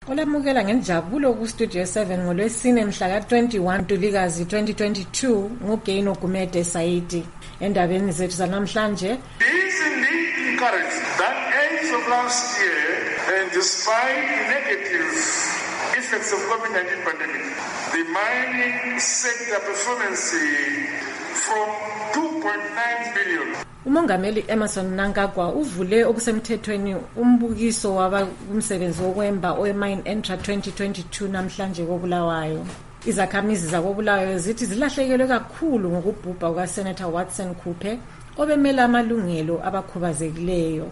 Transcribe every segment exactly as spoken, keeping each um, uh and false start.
Olamukela ngenjabulo ku Studio seven ngolwesine mhla ka twenty-one Ntulikazi twenty twenty-two nguGaino Gumede Saidi. Endabeni zethu zanamhlanje, is indeed encouraged that as of last year, and despite the negative effects of COVID nineteen pandemic, the mining sector performance from two point nine billion. uMongameli Emmerson Mnangagwa uvule okusemthethweni umbukiso waba umsebenzi wokwemba oweMine Entra twenty twenty-two namhlanje koBulawayo. Izakhamizi zakoBulawayo zithi zilahlekelwe kakhulu ngokubhubha kukaSenator Watson Kupe obemela amalungelo abakhubazekileyo.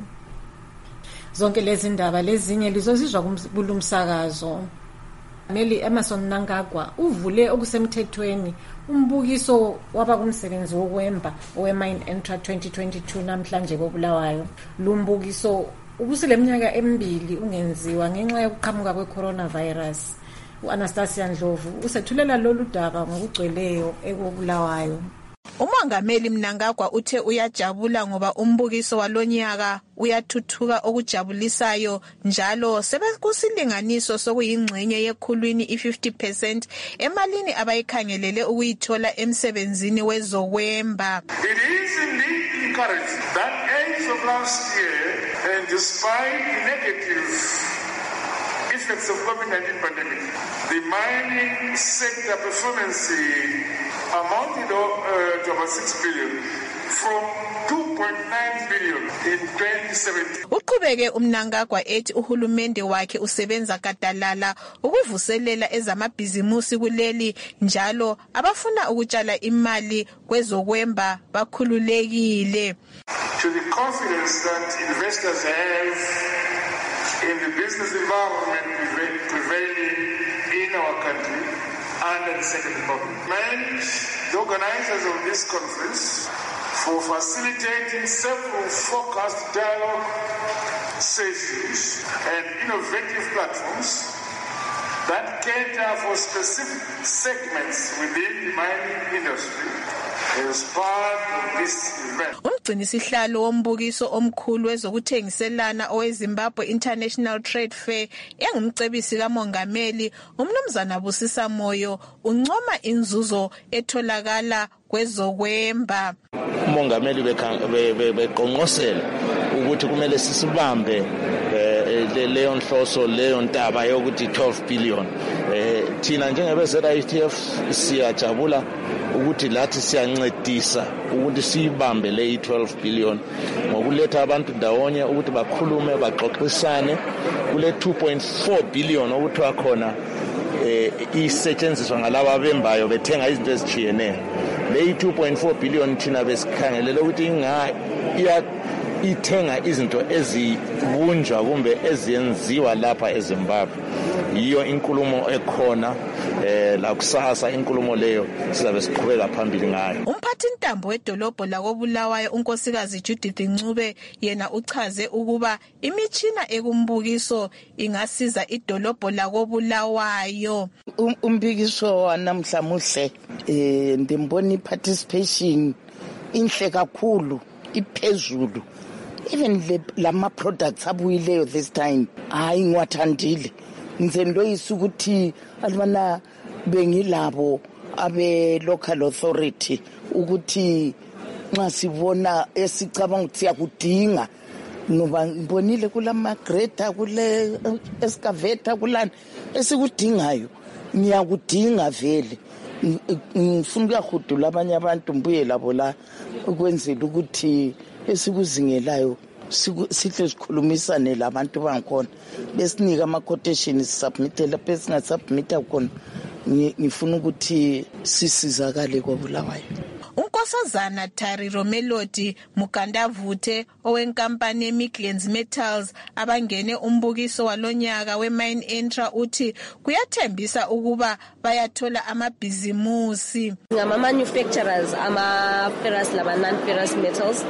Zonke lezi ndaba lezinye lizozizwa kumbulumsakazo. Meli Emmerson Mnangagwa uvule okusemthethweni umbukiso waba kumsebenzi wokwemba oweMine Entra twenty twenty-two namhlanje koBulawayo. Lumbukiso ubusile eminyaka emibili ungenziwa ngenxa yokuqhamuka kwe-coronavirus. U-Anastasia Ndlovu usethulela lolu daba ngokugcweleyo ekoBulawayo. uMongameli Mnangagwa uthe uyajabula ngoba umbukiso walonyaka uyathuthuka okujabulisayo njalo sebekusilinganiso sokuyingxenye yekhulwini i-fifty percent emalini abayikhangelele ukuyithola emsebenzini wezokwemba. It is indeed encouraged that as of last year, and despite the negative effects of COVID nineteen pandemic, the mining sector performance amounted uh, to about six billion from two point nine billion in twenty seventeen. Uqhubeke uMnangagwa ethi uhulumende wakhe usebenza gadalala ukuvuselela ezamabhizimusi kuleli njalo abafuna ukutshala imali kwezokwemba bakhululekile. To the confidence that investors have in the business environment prevailing in our country under the Second Republic. Thank the organizers of this conference for facilitating several focused dialogue sessions and innovative platforms that cater for specific segments within the mining industry as part of this event. Umgcinisihlalo wombukiso omkhulu wezokuthengiselana oweZimbabwe International Trade Fair engumcebisi kaMongameli uMnumzana Busisa Moyo uncoma inzuzo etholakala kwezokwemba. uMongameli beqonqosela ukuthi kumele sisibambe leyo nhloso leyo ntaba yokuthi twelve billion. Thina njengebe-Z I T F siyajabula ukuthi lathi siyancedisa ukuthi siyibambe le twelve billion ngokuletha abantu ndawonye ukuthi bakhulume baxoxisane kule two point four billion ukuthi wakhona eh isetshenziswa ngalabo abembayo bethenga izinto ezijiyeneyo. Le two point four billion thina besikhangelela ukuthi inga iya ithenga izinto ezibunjwa kumbe eziyenziwa lapha eZimbabwe. Yiyo inkulumo ekhona eh la kusasa inkulumo leyo sizabe siqhubeka phambili ngayo. Umphathi ntambo wedolobho lakoBulawayo unkosikazi Judith Ncube yena uchaze ukuba imitshina ekumbukiso ingasiza idolobho lakoBulawayo. Umbukiso wanamhla muhle eh ndimboni participation inhle kakhulu iphezulu. Even the lama products abuyileyo this time hayi ngwathandile ngizendo isukuthi alibana bengilabo abe local authority ukuthi nxa sibona esicabanga ukuthi yakudinga ngoba ngibonile kulama greta kule excavator kulana esikudingayo ngiyakudinga vele ngifuna ukuyahudula abanye abantu mbuye labo la ukwenzela ukuthi esikuzingelayo sihle sikhulumisane labantu bangikhona besinika ama quotations submit lapho singa submit khona ngifuna ukuthi sisizakale kwaBulawayo. Unkosazana Tariro Melody Mukandavuthe owenkampani eMidlands Metals abangene umbukiso walonyaka weMine Entra uthi kuyathembisa ukuba bayathola amabhizimusi. Ngama manufacturers ama ferrous laba non ferrous metals,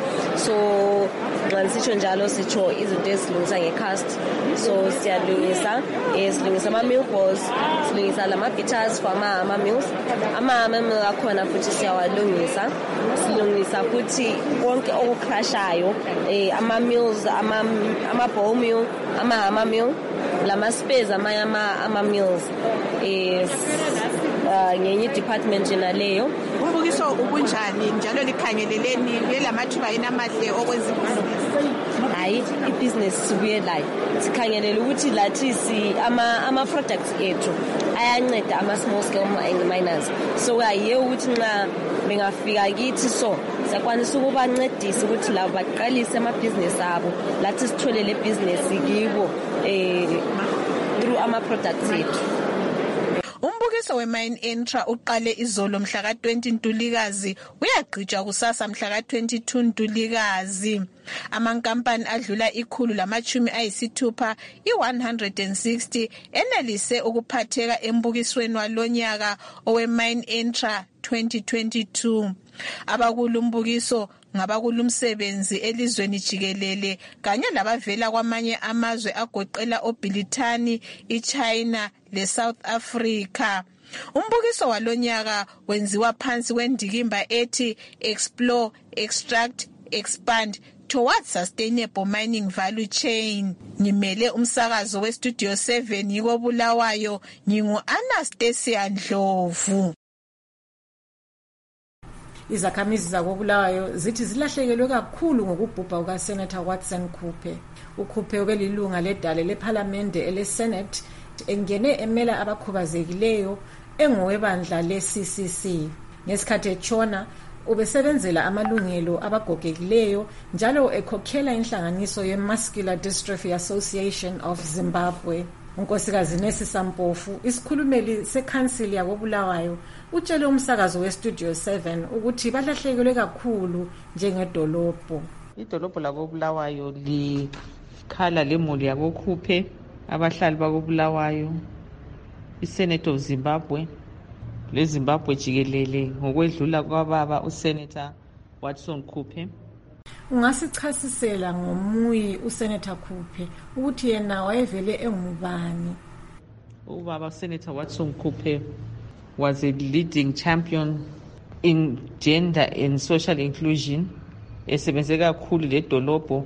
so ngisho njalo sitho izinto ezilungisa ngecast, so siyalungisa esilungisa ama mill balls, silungisa lama bitters for ama ama mills, ama ama akhona futhi siyawalungisa. Silungisa futhi konke okucrashayo eh ama mills ama ama ball mill ama ama mill lama spares amanye ama mills is ngenye department jena leyo. Umbukiso ubunjani njalo likhangeleleni lelamathuba yini amahle okwenza ibhizinisi? Hayi ibusiness sibuye la sikhangelela ukuthi lathi si ama ama products ethu ayanceda ama small scale miners, so ayiye ukuthi nxa bengafika kithi so sakwanisa ukubancedisa ukuthi labo baqalise ama business abo lathi sithole le business kibo eh through ama products ethu. Umbukiso we-Mine Intra uqale izolo mhla ka twenty Ntulikazi uyagqitshwa kusasa mhla ka twenty-two Ntulikazi. Amankampani adlula ikhulu lamachumi ayisithupha i one hundred sixty enelise ukuphatheka embukisweni walonyaka owe-Mine Intra twenty twenty-two. Abakulumbukiso ngabakulumsebenzi elizweni jikelele kanye labavela kwamanye amazwe agoqela oBrithani, iChina leSouth Africa. Umbukiso walonyaka wenziwa phansi kwendikimba ethi Explore, Extract, Expand towards sustainable mining value chain. Ngimele umsakazo we Studio seven yiko Bulawayo, ngingu Anastasia Ndlovu. Izakhamizi zakobulawayo zithi zilahlekelwe kakhulu ngokubhubha kuka Senator Watson Kupe. uKupe ubelilunga ledale leParliament eleSenate engene emela abakhubazekileyo engowebandla leC C C. Ngesikhathi etshona ubesebenzela amalungelo abagogekileyo njalo ekhokhela inhlanganiso ye-Muscular Dystrophy Association of Zimbabwe. Unkosikazi Nesi Sampofu, isikhulumeli sekhansili yakobulawayo, utshele umsakazo we-Studio seven ukuthi balahlekelwe kakhulu njengedolobho. Idolobho lakobulawayo likhala lemuli yakoKupe, abahlali bakobulawayo, iSenate of Zimbabwe leZimbabwe jikelele ngokwedlula kwababa uSenator Watson Kupe. Ungasichasisela ngomuyi uSenator Kupe ukuthi yena wayevele engubani? Ubaba Senator Watson Kupe was a leading champion in gender and social inclusion. Esebenze kakhulu ledolobho,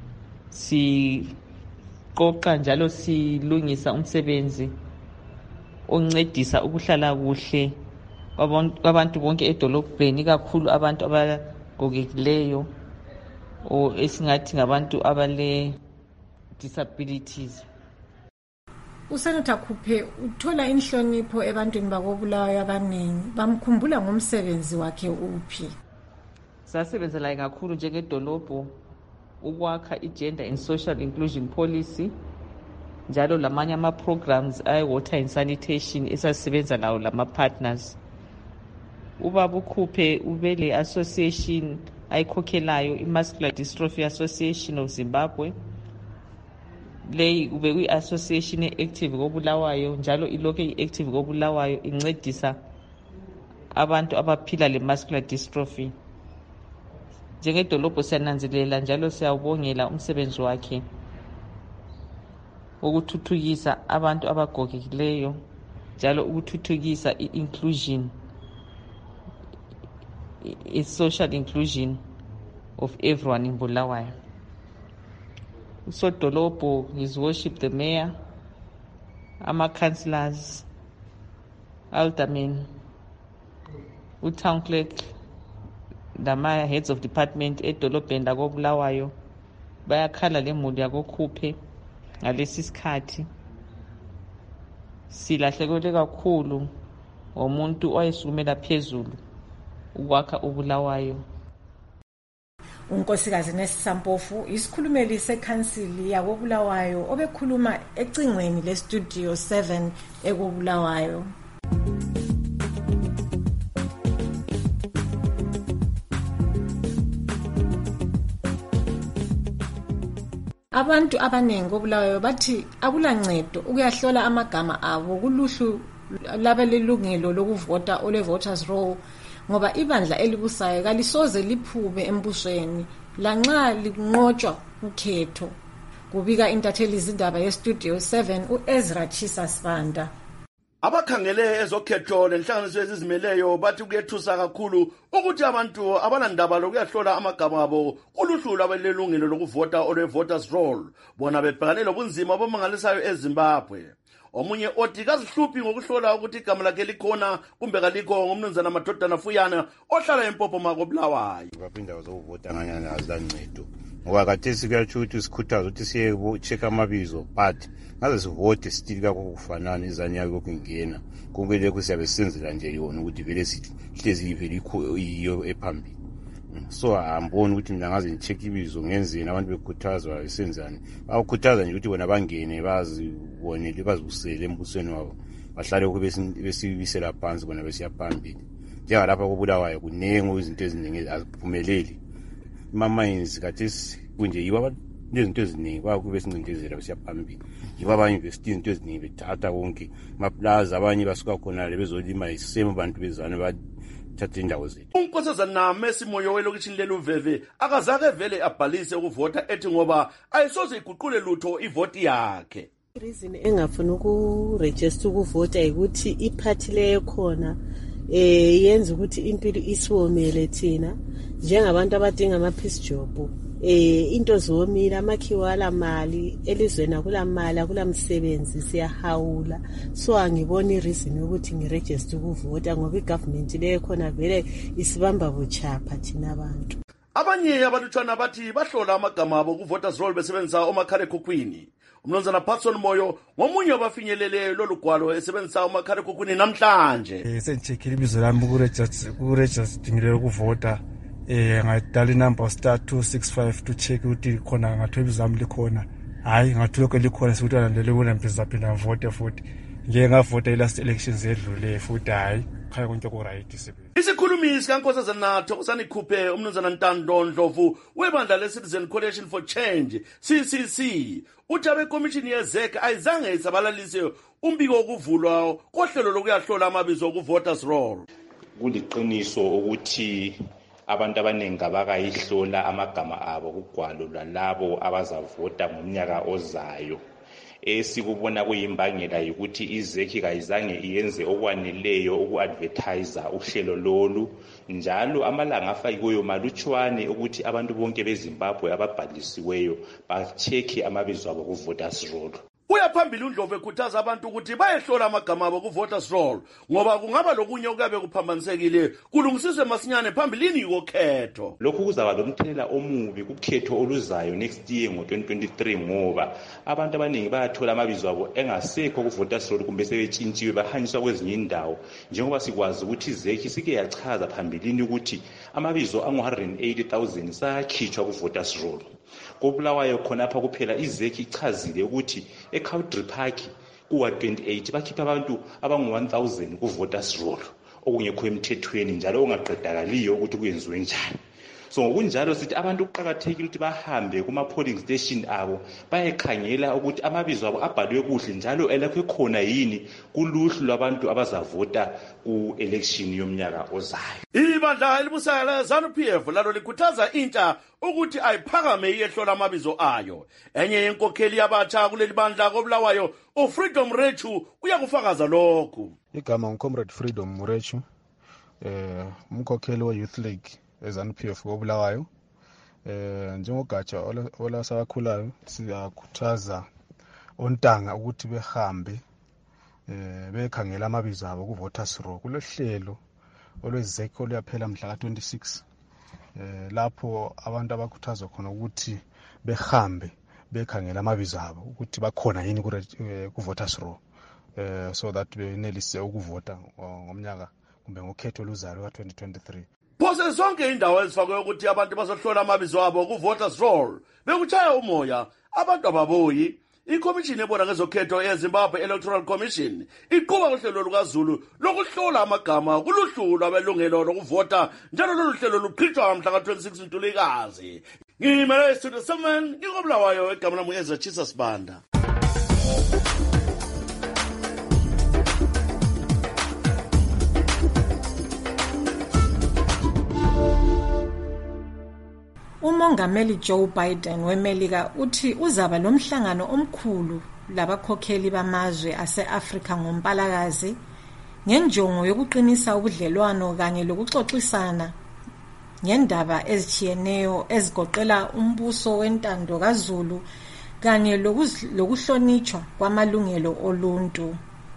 siqoqa njalo silungisa umsebenzi oncedisa ukuhlala kuhle kwabantu bonke edolobheni, kakhulu abantu abagogekileyo o esingathi ngabantu abale disabilities. uSenator Kupe uthola inhlonipho ebantwini bakobulawayo abaningi, bamkhumbula ngomsebenzi wakhe uphi? Sasebenzela kakhulu njengedolobho ukwakha i-gender and social inclusion policy njalo lamanye ama-programs ayi-water and sanitation esasebenza lawo lama-partners. Ubaba uKupe ubele association ayikhokhelayo, i-Muscular Dystrophy Association of Zimbabwe. Leyi ube kuyi-association e-active kobulawayo njalo ilokhe i-active kobulawayo incedisa abantu abaphila le-muscular dystrophy. Njengedolobho siyananzelela njalo siyawubongela umsebenzi wakhe ukuthuthukisa abantu abagogekileyo njalo ukuthuthukisa i-inclusion, i-social inclusion of everyone in Bulawayo. Usodolobho is worship the mayor, ama-councillors, aldermen, u-town clerk, nama-heads of department edolobheni lakobulawayo bayakhala lemuli yakoKupe. Ngalesi sikhathi silahlekelwe kakhulu ngomuntu owayesukumela phezulu ukwakha ubulawayo. Unkosikazi Nesi Sampofu, isikhulumeli sekhansili yakobulawayo obekhuluma ecingweni le-Studio seven ekobulawayo. Abantu abanengi kobulawayo bathi akulancedo ukuyahlola amagama abo kuluhlu labalelungelo lokuvota ole voters roll ngoba ibandla elibusayo kalisoze liphume embusweni lanxa linqotshwa ukhetho. Kubika intatheli izindaba ye-Studio seven uEzra Chisa Sibanda. Abakhangele ezokhetho lenhlanganiso ezizimeleyo bathi kuyethusa kakhulu ukuthi abantu abanandaba lokuyahlola amagama abo kuluhlu lwabelungelo lokuvota olwe voters roll bona bebhekane lobunzima bomangalisayo eZimbabwe. Omunye othi kazihluphi ngokuhlola ukuthi igama lakhe likhona kumbe kalikho ngomnumzana Madodana Fuyana ohlala eMpopo Bulawayo. Baphinda bazovota nganyana azilancedo. Ngoba kathesi kuyatsho ukuthi sikhuthaza ukuthi siye check amabizo but ngaze sivote still kakufanana izanya kokungena kumele kusiyabe senzela nje yona ukuthi vele sihlezi iveli iyo ephambili. So amboni ukuthi mina ngaze ngicheck ibizo ngenzeni abantu bekhuthazwa esenzani bakukhuthaza nje ukuthi bona bangene bazibonele bazibusele embusweni wabo bahlale kube besibisela phansi bona besiya phambili njengalapha koBulawayo kunengo izinto eziningi aziphumeleli mama yinzi kathesi kunje yiba izinto eziningi bakube sincindezela besiya phambili yiba abanye invest izinto eziningi bethatha konke maplaza abanye basuka khona le bezolima isimo abantu bezana ba thatha indawo zethu. Unkosazana Messi Moyo welokishini leluveve akazake vele abhalise ukuvota ethi ngoba ayisoze iguqule lutho ivoti yakhe. Reason engafuna ukuregister ukuvota ukuthi iparty leyo khona eh yenza ukuthi impilo isiwomele thina njengabantu abadinga ama peace job. Eh into zomila amakhiwala mali elizweni akula mali akula msebenzi siyahawula so angiboni reason ukuthi ngiregister ukuvota ngoba igovernment leyo khona vele isibamba buchapha thina abantu. Abanye abalutshwana bathi bahlola amagama abo ku voters roll besebenzisa omakhale ekhukhwini. Umnumzana Patson Moyo ngomunye wabafinyelele lolugwalo esebenzisa omakhale ekhukhwini namhlanje. Eh sengicheckile ibizo lami ku register ku register ngile ukuvota. Eh ngadala inumber star two six five to check ukuthi khona ngathola izami likhona hayi ngathola ke likhona sikuthi alandele bona mpisa phela vote futhi ngeke ngavota ilast elections edlule futhi hayi khaya konke ku right sibe isikhulumisi kaNkosazana Thokozani Khuphe umnumzana Ntando Ndlovu webandla le Citizen Coalition for Change C C C uthi abekomishini yezek ayizange isabalalise umbiko wokuvulwa kohlelo lokuyahlola amabizo okuvoters roll. Kuliqiniso ukuthi abantu abaningi abakayihlola amagama abo kugwalo lwalabo abazavota ngomnyaka ozayo. Esikubona kuyimbangela ukuthi izeki kayizange iyenze okwaneleyo ukuadvertisa uhlelo lolu njalo amalanga afakiweyo malutshwane ukuthi abantu bonke beZimbabwe ababhalisiweyo bachecke amabizo abo ku voters roll. Uyaphambili uNdlovu ekhuthaza abantu ukuthi bayehlola amagama abo ku voters roll ngoba kungaba lokunye okuyabe kuphambanisekile kulungisiswe masinyane phambilini yokhetho. Lokhu kuzaba lomthelela omubi kukhetho oluzayo next year ngo twenty twenty-three ngoba abantu abaningi bayathola amabizo abo engasekho ku voters roll kumbe sebetshintshiwe bahanyiswa kwezinye indawo njengoba sikwazi ukuthi izeki sike yachaza phambilini ukuthi amabizo angu one hundred eighty thousand sakhitshwa ku voters roll. KoBulawayo khonapha kuphela izeki ichazile ukuthi eCountry Park kuwa twenty-eight bakhipha abantu abangu one thousand ku voters roll okungekho emthethweni njalo ongaqedakaliyo ukuthi kuyenziwe njani. So ngokunjalo sithi abantu kuqhakathekile ukuthi bahambe kuma polling station abo bayekhangela ukuthi amabizo abo abhalwe kuhle njalo elakho khona yini kuluhlu lwabantu abazavota ku election yomnyaka ozayo. Ibandla elibusala ZANU-P F lalo likhuthaza intsha ukuthi ayiphakame iyehlola amabizo ayo. Enye yenkokheli yabatsha kuleli bandla koBulawayo uFreedom Rechu uyakufakaza lokhu. Igama uComrade Freedom Murechu eh umkhokheli we Youth League eZANU-P F koBulawayo. Eh njengogatsha olasakhulayo siyakhuthaza ontanga ukuthi behambe eh bekhangela amabizo abo ku voters roll kulohlelo olwezeko luyaphela mhla ka twenty-six eh lapho abantu abakhuthazwa khona ukuthi behambe bekhangela amabizo abo ukuthi bakhona yini ku voters roll eh so that benelise ukuvota ngomnyaka kumbe ngokhetho luzayo ka twenty twenty-three. Phose zonke indawo ezifakwe ukuthi abantu bazohlola amabizo abo ku voters roll bekuchaya umoya abantu ababoyi. Ikomishini ebona ngezokhetho eZimbabwe Electoral Commission iqhuba uhlelo lukaZulu lokuhlola amagama kuluhlu lwabelungelo lokuvota njalo lolu hlelo luqhitshwa mhla ka twenty-six Ntulikazi. Ngimele Studio seven ngikoBulawayo egama lami eZachisa Sibanda. Umongameli Joe Biden weMelika uthi uzaba lomhlangano omkhulu labakhokheli bamazwe ase-Afrika ngoMpalakazi ngenjongo yokuqinisa ubudlelwano kanye lokuxoxisana ngendaba ezitshiyeneyo ezigoqela umbuso wentando kaZulu kanye lokuhlonitshwa kwamalungelo oluntu.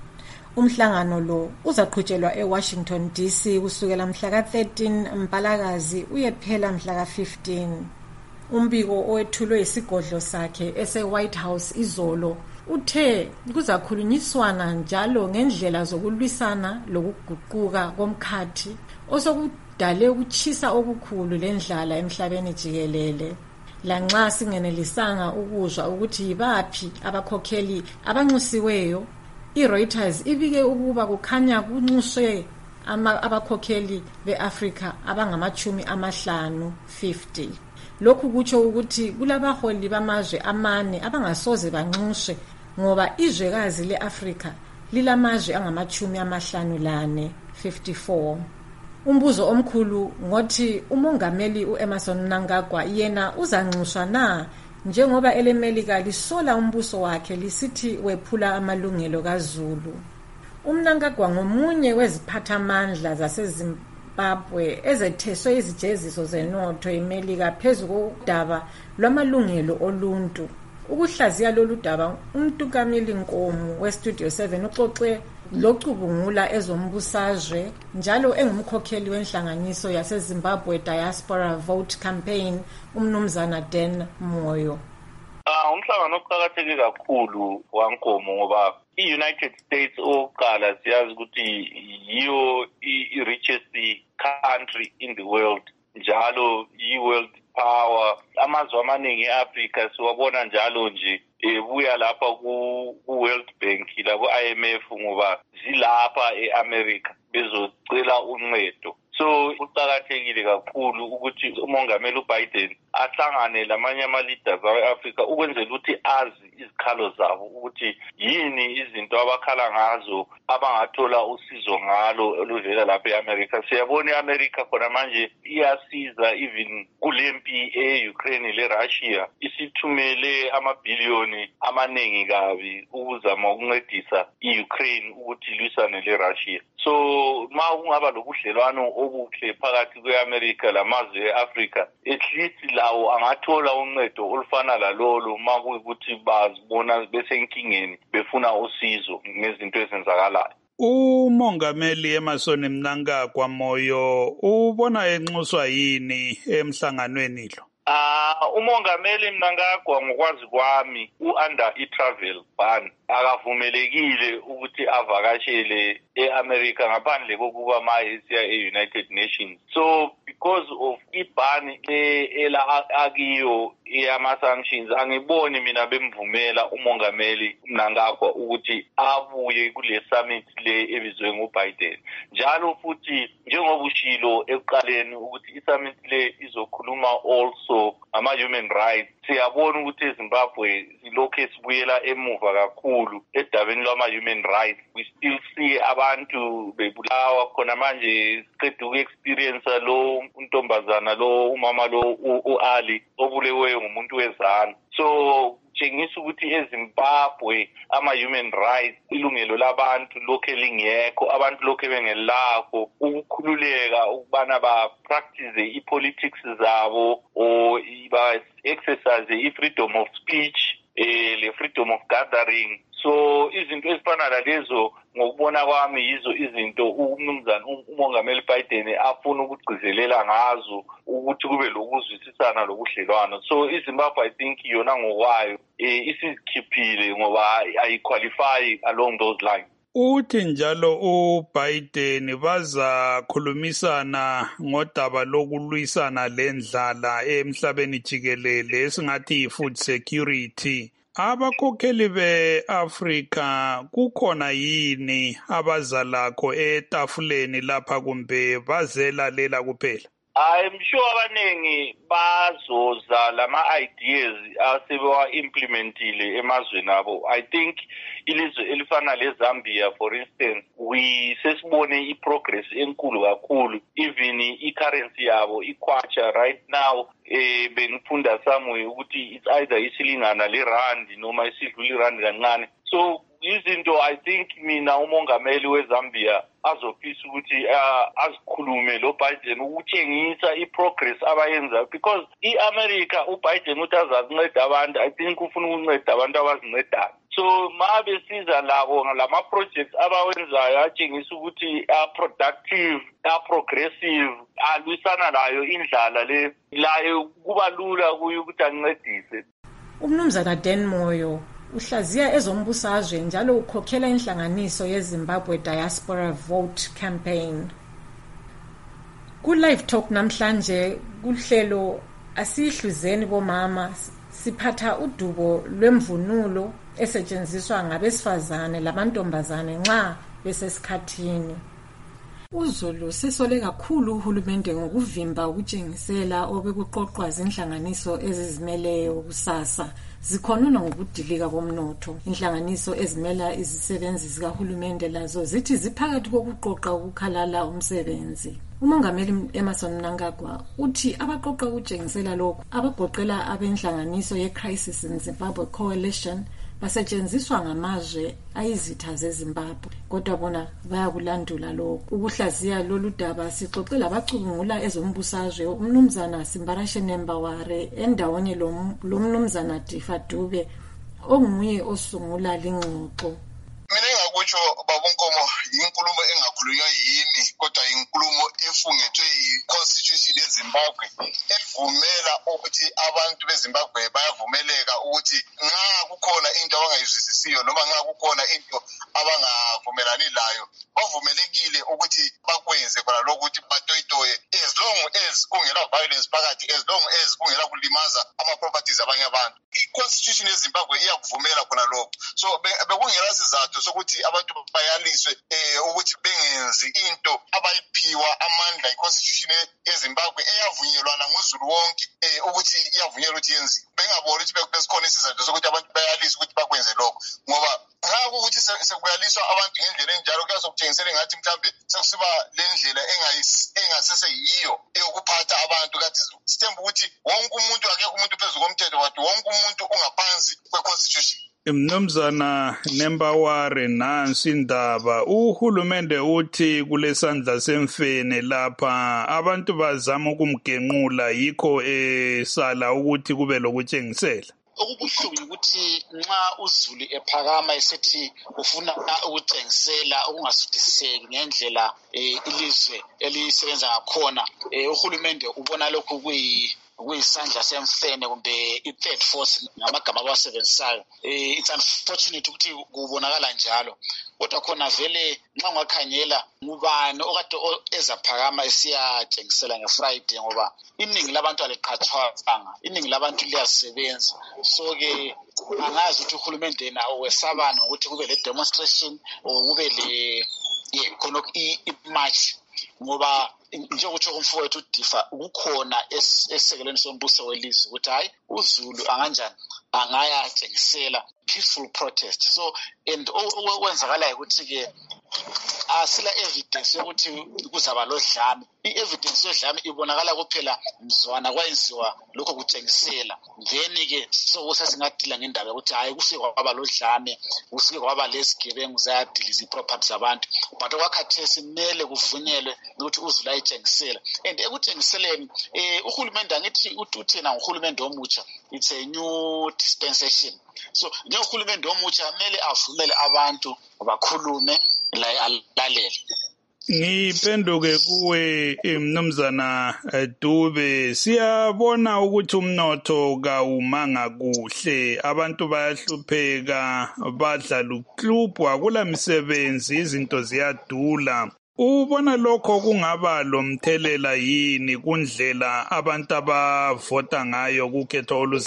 Umhlangano lo uzaqhutshelwa eWashington D C kusukela mhla ka thirteen Mpalakazi uyephela mhla ka fifteen. Umbiko owethulwe isigodlo sakhe ese-White House izolo uthe kuzakhulunyiswana njalo ngendlela zokulwisana lokuguquka komkhathi osokudale ukuchisa okukhulu lendlala emhlabeni jikelele. Lanxa singenelisanga ukuzwa ukuthi yibaphi abakhokheli abanxusiweyo, iReuters ibike ukuba kukhanya kunxuswe abakhokheli beAfrika abangamachumi amahlanu fifty. Lokhu kutsho ukuthi kulabaholi bamazwe amane abangasoze banxuswe ngoba izwekazi leAfrika lilamazwe angamachumi amahlanu lane fifty-four. Umbuzo omkhulu ngothi umongameli uEmmerson Mnangagwa yena uzanxuswa na njengoba eleMelika lisola umbuso wakhe lisithi wephula amalungelo kaZulu. UMnangagwa ngomunye weziphathamandla zaseZimbabwe ezetheswe izijeziso zenotho eMelika phezu kodaba lwamalungelo oluntu. Ukuhlaziya lolu daba uMtukameli Nkomo weStudio seven uxoxe locubungula ezombusazwe njalo engumkhokheli wenhlanganiso yaseZimbabwe Diaspora Vote Campaign umnumzana Dan Moyo. Ah umhlangano oqhakatheke kakhulu waNkomo ngoba iUnited States oqala siyazi ukuthi yiyo i-richest country in the world njalo yi-world power. Amazwe amaningi eAfrika siwabona njalo nje ebuya lapha ku-World Bank labo I M F ngoba zilapha eAmerica bezocela uncedo. So kuqakathekile kakhulu ukuthi umongameli uBiden ahlangane lamanye ama-leaders awe-Afrika ukwenzela ukuthi azi izikhalo zabo ukuthi yini izinto abakhala ngazo abangathola usizo ngalo oluvela lapha eAmerica. Siyabona iAmerica khona manje iyasiza even kulempi e-Ukraine le-Russia isithumele amabhiliyoni amaningi kabi ukuzama ukuncedisa i-Ukraine ukuthi ilwisane le-Russia. So ma kungaba lobudlelwano obuhle phakathi kwe-America lamazwe e-Africa, at least lawo angathola uncedo olufana lalolo ma kuyikuthi bazibona besenkingeni befuna usizo ngezinto ezenzakalayo. Umongameli Emmerson Mnangagwa Moyo ubona enxuswa yini emhlanganweni lo? Ah umongameli Mnangagwa ngokwazi kwami u-under i-travel ban akavumelekile ukuthi avakashele e-America ngaphandle kokuba mayesiya e-United Nations. So because of ibani ela akiyo yama-sanctions angiboni mina bemvumela umongameli Mnangagwa ukuthi abuye kule summit le ebizwe nguBiden. Njalo futhi njengoba ushilo ekuqaleni ukuthi i-summit le izokhuluma also ama-human rights. Siyabona ukuthi eZimbabwe silokhu esibuyela emuva kakhulu edabeni lwama-human rights. We still see abantu bebulawa khona manje siqeda uku-experience lo untombazana lo umama lo u-Ali obuleweyo ngumuntu wezana. So tshengisa ukuthi eZimbabwe ama-human rights ilungelo labantu lokhu elingekho, abantu lokhu bengelakho ukukhululeka ukubana ba-practice i-politics zabo or ba-exercise i-freedom of speech, eh, le-freedom of gathering. So izinto ezifana nalezo ngokubona kwami yizo izinto umnumzana umongameli Biden afuna ukugcizelela ngazo ukuthi kube lokuzwisisana lokudlelwana. So iZimbabwe I think yona ngokwayo eh, isizikhiphile ngoba ayiqualify along those lines. Uthi njalo uBiden bazakhulumisana ngodaba lokulwisana lendlala emhlabeni jikelele esingathi food security. Abakhokheli be-Afrika kukhona yini abazalakho etafuleni lapha kumbe bazelalela kuphela? I'm sure abaningi bazoza lama ideas asebewa implementile emazweni abo. I think ilizwe elifana leZambia for instance, we sesibone iprogress enkulu kakhulu, even i-currency yabo ikwacha right now. Eh bengifunda somewhere ukuthi it's either isilingana le rand noma isidlula irand kancane. So izinto I think mina umongameli weZambia azofisa ukuthi uh, azikhulume lo Biden ukutshengisa iprogress abayenza, because iAmerica uBiden uthi azakunceda abantu, I think ufuna ukunceda abantu abazincedayo. So mabe siza labo lama projects abawenzayo atshengisa ukuthi are productive, are progressive, alwisana layo indlala le layo kuba lula kuyo ukuthi ancedise. Umnumzana Dan Moyo uhlaziya ezombusazwe njalo ukhokhela inhlanganiso yeZimbabwe Diaspora Vote Campaign. Ku live talk namhlanje kuhlelo asihluzeni bomama siphatha udubo lwemvunulo esetshenziswa ngabesifazane lamantombazane nxa besesikhathini. uZulu sesole kakhulu uhulumende ngokuvimba ukutshengisela obekuqoqwa zinhlanganiso ezizimeleyo kusasa zikhonona ngokudilika komnotho. Inhlanganiso ezimela izisebenzi zikahulumende lazo zithi ziphakathi kokuqoqa ukukhalala umsebenzi. Umongameli Emmerson Mnangagwa uthi abaqoqa ukutshengisela lokho abagoqela abenhlanganiso ye-Crisis in Zimbabwe Coalition basetshenziswa ngamazwe ayizitha zeZimbabwe, kodwa bona bayakulandula lokho. Ukuhlaziya lolu daba sixoxela abacubungula ezombusazwe umnumzana Simbarashe Nembaware endawonye lo mnumzana Difa Dube onguye osungula lingxoxo. Mina engakutsho babunkomo inkulumo engakhulunywa yimi kodwa inkulumo efungethwe yi-Constitution yeZimbabwe evumela ukuthi abantu beZimbabwe bayavumeleka ukuthi nxa kukhona into abangayizwisisiyo noma nxa kukhona into abangavumelani layo bavumelekile ukuthi bakwenze khona lokho ukuthi batoyitoye as long as kungela violence phakathi, as long as kungela kulimaza ama-properties abanye abantu. I-Constitution yeZimbabwe iyakuvumela khona lokho. So bekungela sizathu sokuthi abantu bayaliswe eh ukuthi bengenzi into abayiphiwa amandla i-Constitution yeZimbabwe eyavunyelwana nguZulu wonke eh ukuthi iyavunyelwa ukuthi yenziwe. Bengaboni ukuthi besikhona isizathu sokuthi abantu bayaliswe ukuthi bakwenze lokho, ngoba nxa ukuthi sekuyaliswa abantu ngendlela enjalo kuyasokutshengisela ngathi mhlambe sekusiba le ndlela engasese yiyo eyokuphatha abantu. Kathi sithemba ukuthi wonke umuntu akekho umuntu phezulu komthetho, wathi wonke umuntu ungaphansi kwe-Constitution. Mnumzana Nembaware, nansi indaba uhulumende uthi kulesandla semfene lapha abantu bazama ukumgenqula, yikho esala ukuthi kube lokutshengisela. Okubuhlungu ukuthi nxa uZulu ephakama esithi ufuna ukutshengisela okungasuthiseki ngendlela ilizwe elisebenza ngakhona, uhulumende ubona lokhu kuyi kuyisandla semfene kumbe i-third force ngamagama abawasebenzisayo. It's unfortunate ukuthi kubonakala njalo, kodwa khona vele nxa ungakhangela ngubani okade ezaphakama esiyatshengisela ngeFriday, ngoba iningi labantu aliqhatshwanga, iningi labantu liyasebenza. So-ke angazi ukuthi uhulumende yena wesabani ukuthi kube le demonstration or kube le khona i-march, ngoba njengokuthi umfowethu uDifa kukhona esisekelweni sombuso welizwe ukuthi hayi uZulu anganjani angayatshengisela peaceful protest. So and okwenzakala ukuthi ke asila evidence yokuthi kuzaba lodlame. I-evidence yodlame ibonakala kuphela mzwana kwenziwa lokho kutshengisela, then ke so sesingadila ngendaba ukuthi hayi kusike kwaba lodlame, kusike kwaba lesigebengu zayadiliza iproperty zabantu, but okwakhathesi kumele kuvunyelwe ukuthi uZulu ayitshengisela. And ekutshengiseleni eh uhulumende angithi uthena nguhulumende omutsha, it's a new dispensation. So njengohulumende omutsha kumele avumele abantu bakhulume la alalele. Ngiphenduke kuwe Mnumzana Dube, siyabona ukuthi umnotho kawumanga kuhle, abantu bayahlupheka, badla luklubhu, akula misebenzi, izinto ziyadula. Ubona lokho kungaba lomthelela yini kundlela abantu abavota ngayo kukhetho oluzayo?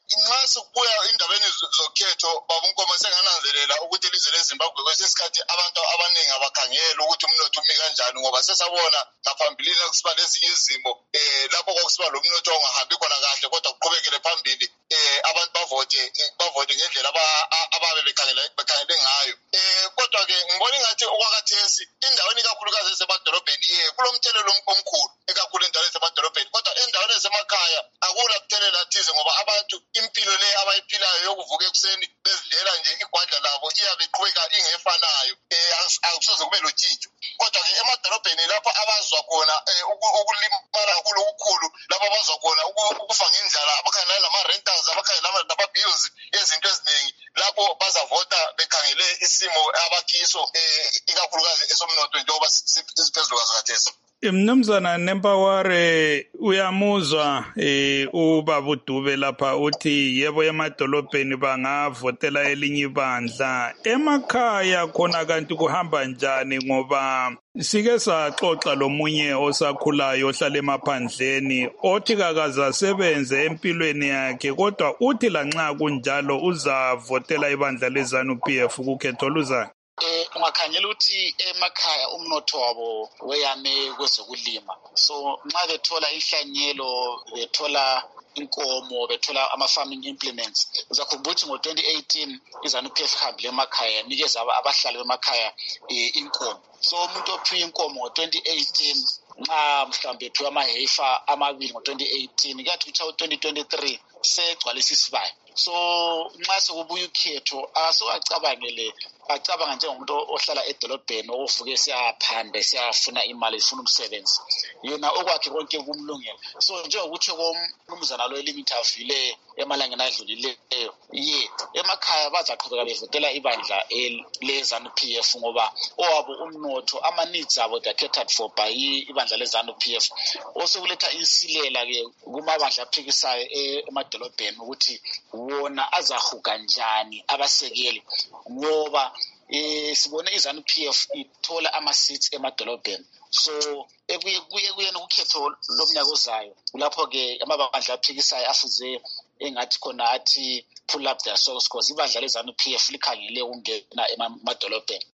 nxa sikubuya indabeni zokhetho baba uNkomo sengananzelela ukuthi ilizwe leZimbabwe kwesinye isikhathi abantu abaningi abakhangela ukuthi umnotho umi kanjani ngoba sesabona ngaphambilini kusiba lezinye izimo eh lapho kwakusiba lo mnotho ongahambi khona kahle kodwa kuqhubekele phambili eh abantu bavote bavote ngendlela ababe bekhangela bekhangele ngayo eh kodwa ke ngibona ngathi okwakhathesi indaweni kakhulukazi esemadolobheni ye kulomthelelo omkhulu ekakhulu endaweni esemadolobheni kodwa endaweni ezemakhaya akula kuthelela thize ngoba abantu impilo le abayiphilayo yokuvuka ekuseni bezidlela nje igwadla labo iyabe iqhubeka ingefanayo eh akusoze kube lotshintsho kodwa ke emadolobheni lapho abazwa khona ukulimala kakhulu okukhulu lapho abazwa khona ukufa ngendlala abakhangela nama rentals abakhangela nama bills ezinto eziningi lapho bazavota bekhangele isimo abakiso eh ikakhulukazi esomnotho njengoba siphezulu kazakhathesi. Mnumzana Nempaware uyamuzwa eh ubaba uDube lapha uthi yebo emadolobheni bangavotela elinye ibandla emakhaya khona kanti kuhamba njani ngoba sike saxoxa lomunye osakhulayo ohlala emaphandleni othi kakaza sebenze empilweni yakhe kodwa uthi lanxa kunjalo uzavotela ibandla leZANU P F kukhetho luzayo. Eh ungakhangela ukuthi emakhaya umnotho wabo weyame kwezokulima so nxa bethola ihlanyelo bethola inkomo bethola ama farming implements uzakhumbula ukuthi ngo twenty eighteen iZANU P F hambile emakhaya nikeza abahlali bemakhaya inkomo so umuntu ophiwe inkomo ngo twenty eighteen nxa mhlambe ethiwa amahefa amabili ngo twenty eighteen kathi kuthi twenty twenty-three segcwalisa isibaya so nxa sokubuya ukhetho asokacabangele acabanga njengomuntu ohlala edolobheni ovuke siyaphanda siyafuna imali sifuna umsebenzi yena okwakhe konke kumlungela so njengokuthi komnumzana lo elimithavile emalangeni adlulileyo ye emakhaya bazaqhubeka bevotela ibandla leZANU P F ngoba owabo umnotho ama needs abo they catered for by ibandla leZANU P F osokuletha insilela ke kumabandla aphikisayo emadolobheni ukuthi wona azahuka kanjani abasekeli ngoba eh sibone iZANU P F ithola ama seats emadolobheni so ekuye kuye kuyena ukhetho lomnyaka ozayo lapho ke amabandla aphikisayo afuze engathi khona athi pull up their socks because ibandla leZANU P F likhangele ukungena emadolobheni.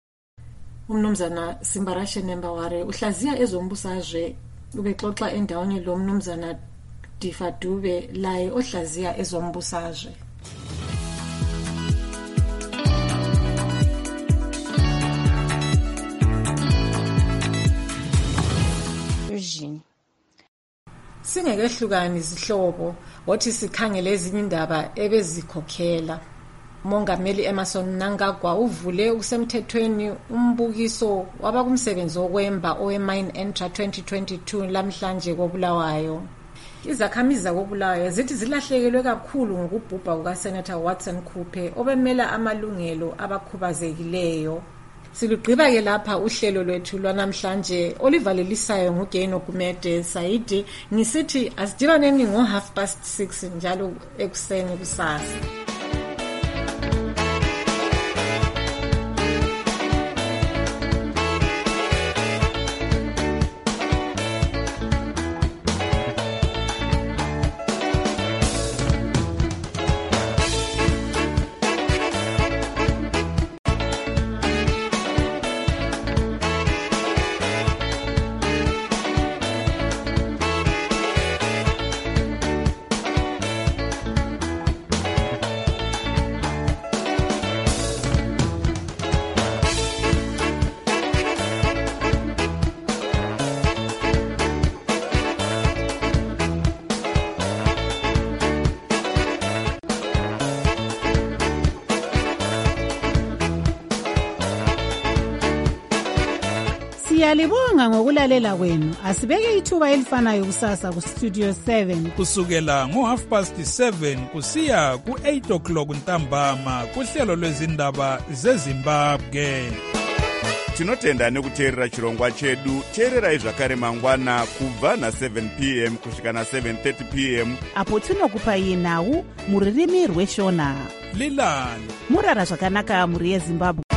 Umnumzana Simbarashe Nempaware uhlaziya ezombusazwe ubexoxa endaweni lo mnumzana Difa Dube laye ohlaziya ezombusazwe. Singekehlukani izihlobo wathi sikhangele ezinye indaba ebezikhokhela Mongameli Emmerson Mnangagwa uvule usemthethweni umbukiso wabakumsebenzi okwemba oweMine Entra twenty twenty-two lamhlanje koBulawayo. Izakhamizi zakoBulawayo zithi zilahlekelwe kakhulu ngokubhubha kukaSenator Watson Kupe obemela amalungelo abakhubazekileyo. Silugqiba ke lapha uhlelo lwethu lwanamhlanje olivalelisayo nguGeno Kumede Saidi ngisithi asidibaneni ngo half past six njalo ekuseni kusasa. Siyalibonga ngokulalela kwenu. Asibeke ithuba elifanayo kusasa ku Studio seven kusukela ngo half past seven kusiya ku eight o'clock ntambama kuhlelo lwezindaba zeZimbabwe. Tinotenda nekuteerera chirongwa chedu. Teererai zvakare mangwana kubva na seven p m kusvika na seven thirty p m apo tinokupai nhau muririmi rweshona. Lilani murara zvakanaka muri yeZimbabwe.